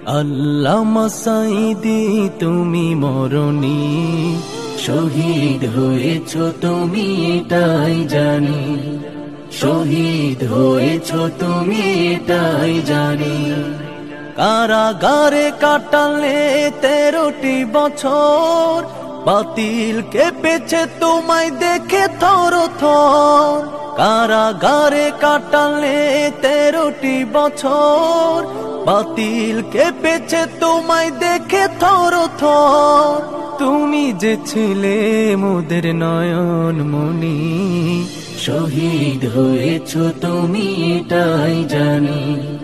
আল্লামা সাঈদী তুমি মরণী, শহীদ হয়েছ তুমি এটাই জানি, শহীদ হয়েছ তুমি এটাই জানি। কারাগারে কাটালে 13টি বছর, বাতিল কেঁপেছে তোমায় দেখে থর থর। কারাগারে কাটালে 13টি বছর, বাতিল কেঁপেছে তোমায় দেখে থর থর। তুমি যে ছিলে মোদের নয়ন মনি, শহীদ হয়েছ তুমি এটাই জানি,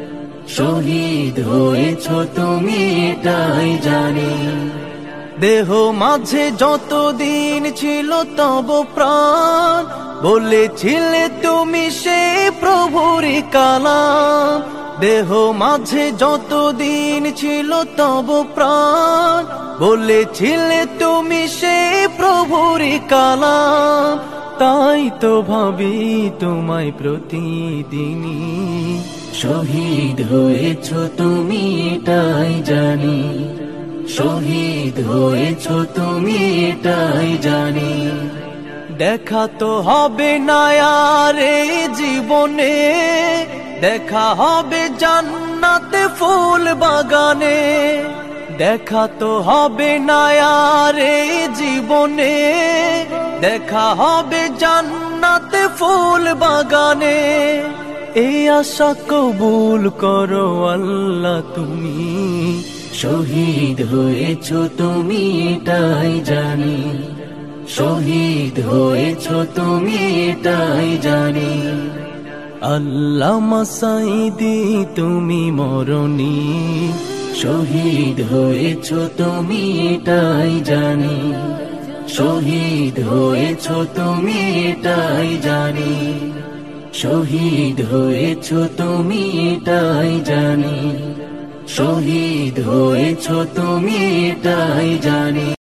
শহীদ হয়েছ তুমি এটাই জানি। দেহ মাঝে যতদিন ছিল তব প্রাণ, বলেছিলে তুমি সে প্রভুরই কালাম। দেহ মাঝে যতদিন ছিল তব প্রাণ, বলেছিলে তুমি সে প্রভুরই কালাম। তাই তো ভাবি তোমায় প্রতিদিনই, শহীদ হয়েছ তুমি এটাই জানি, শহীদ হয়েছ তুমি এটাই জানি। দেখা তো হবে না আর এই জীবনে, দেখা হবে জান্নাতে ফুল বাগানে। দেখা তো হবে না আর এই জীবনে, দেখা হবে জান্নাতে ফুল বাগানে। এই আশা কবুল করো আল্লাহ তুমি, শহীদ হয়েছ তুমি এটাই জানি, শহীদ হয়েছ তুমি এটাই জানি। আল্লামা সাঈদী তুমি মরণী, শহীদ হয়েছ তুমি এটাই জানি, শহীদ হয়েছ তুমি এটাই জানি, শহীদ হয়েছ তুমি এটাই জানি, শহীদ হয়েছ তুমি এটাই জানি।